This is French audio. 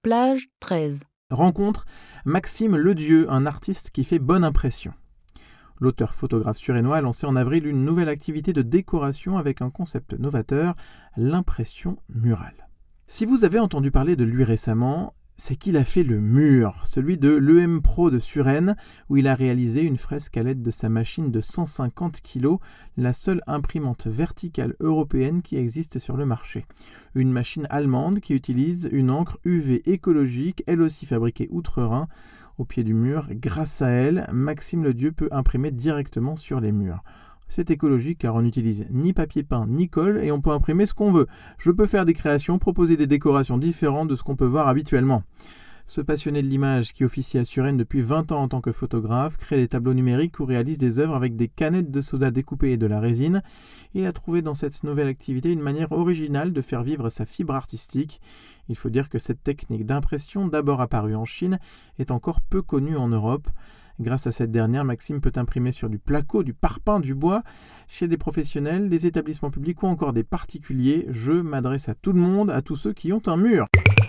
Plage 13. Rencontre Maxime Ledieu, un artiste qui fait bonne impression. L'auteur photographe suresnois a lancé en avril une nouvelle activité de décoration avec un concept novateur, l'impression murale. Si vous avez entendu parler de lui récemment, c'est qu'il a fait le mur, celui de l'EM Pro de Suresnes, où il a réalisé une fresque à l'aide de sa machine de 150 kg, la seule imprimante verticale européenne qui existe sur le marché. Une machine allemande qui utilise une encre UV écologique, elle aussi fabriquée outre-Rhin. Au pied du mur, grâce à elle, Maxime Ledieu peut imprimer directement sur les murs. C'est écologique car on n'utilise ni papier peint ni colle et on peut imprimer ce qu'on veut. Je peux faire des créations, proposer des décorations différentes de ce qu'on peut voir habituellement. Ce passionné de l'image qui officie à Suresnes depuis 20 ans en tant que photographe, crée des tableaux numériques ou réalise des œuvres avec des canettes de soda découpées et de la résine. Il a trouvé dans cette nouvelle activité une manière originale de faire vivre sa fibre artistique. Il faut dire que cette technique d'impression, d'abord apparue en Chine, est encore peu connue en Europe. Grâce à cette dernière, Maxime peut imprimer sur du placo, du parpaing, du bois, chez des professionnels, des établissements publics ou encore des particuliers. Je m'adresse à tout le monde, à tous ceux qui ont un mur.